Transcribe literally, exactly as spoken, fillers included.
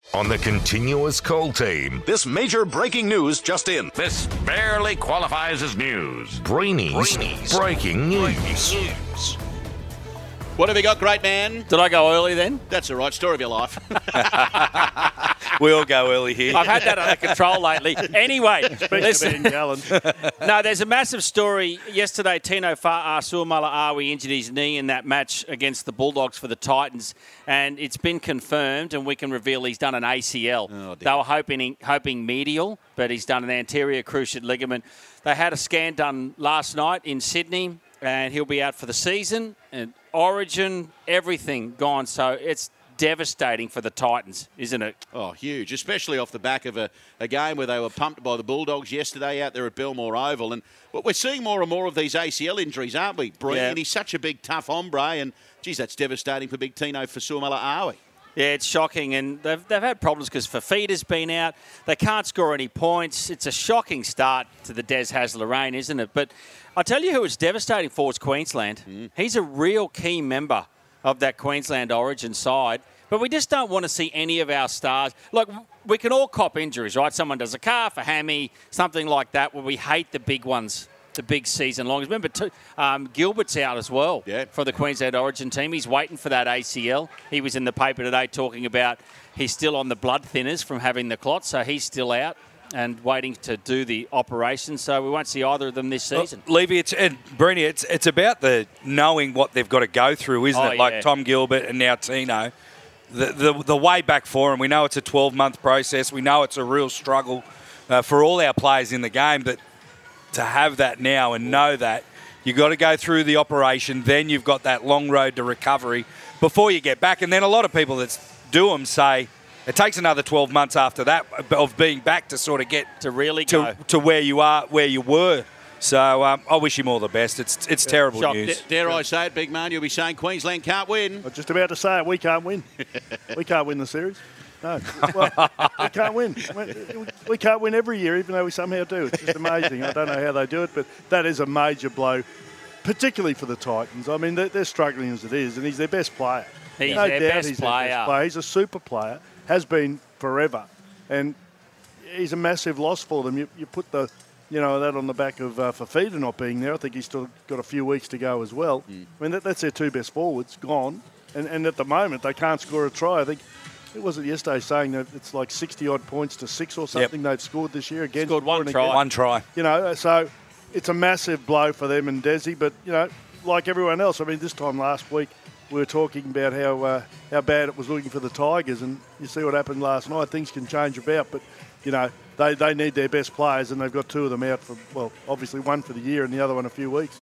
On the continuous call team, This major breaking news just in. This barely qualifies as news. Brainy's, Brainy's breaking news. news. What have you got, great man? Did I go early then? That's the right story of your life. We all go early here. I've had that under control lately. Anyway, listen. Gallen. No, there's a massive story. Yesterday, Tino Fa'asuamaleaui injured his knee in that match against the Bulldogs for the Titans, and it's been confirmed, and we can reveal he's done an A C L. Oh, they were hoping hoping medial, but he's done an anterior cruciate ligament. They had a scan done last night in Sydney, and he'll be out for the season. And Origin, everything gone. So it's devastating for the Titans, isn't it? Oh, huge, especially off the back of a, a game where they were pumped by the Bulldogs yesterday out there at Belmore Oval. And but we're seeing more and more of these A C L injuries, aren't we, Breen? Yeah. He's such a big, tough hombre, and, geez, that's devastating for big Tino Fa'asuamaleaui. Yeah, it's shocking, and they've, they've had problems because Fafita's been out. They can't score any points. It's a shocking start to the Des Hasler reign, isn't it? But I'll tell you who it's devastating for is Queensland. Mm. He's a real key member of that Queensland Origin side. But we just don't want to see any of our stars. Look, we can all cop injuries, right? Someone does a calf, a hammy, something like that, where we hate the big ones, the big season longs. Remember, too, um, Gilbert's out as well yeah. for the Queensland Origin team. He's waiting for that A C L. He was in the paper today talking about he's still on the blood thinners from having the clot, so he's still out and waiting to do the operation. So we won't see either of them this season. Well, Levy, it's, and Brenny, it's, it's about the knowing what they've got to go through, isn't Oh, it? Like yeah. Tom Gilbert and now Tino. The, the the way back for him, we know it's a twelve-month process. We know it's a real struggle uh, for all our players in the game. But to have that now and know that you've got to go through the operation, then you've got that long road to recovery before you get back. And then a lot of people that do them say it takes another twelve months after that of being back to sort of get To really to, go. to where you are, where you were. So um, I wish him all the best. It's it's terrible Shock. news. D- dare I say it, big man, you'll be saying Queensland can't win. I was just about to say it. We can't win. We can't win the series. No. Well, we can't win. We- We can't win every year, even though we somehow do. It's just amazing. I don't know how they do it, but that is a major blow, particularly for the Titans. I mean, they're, they're struggling as it is, and he's their best player. He's no their doubt best he's player. Their best player. He's a super player, has been forever, and he's a massive loss for them. You, you put the, you know, that on the back of uh, Fafita not being there. I think he's still got a few weeks to go as well. Mm. I mean, that, that's their two best forwards gone, and, and at the moment they can't score a try. I think it was it yesterday saying that it's like sixty odd points to six or something Yep. they've scored this year against. Scored one try. Again. One try. You know, so it's a massive blow for them and Desi. But you know, like everyone else, I mean, this time last week we were talking about how uh, how bad it was looking for the Tigers, and you see what happened last night. Things can change about, but you know, they they need their best players, and they've got two of them out for, well, obviously one for the year and the other one a few weeks.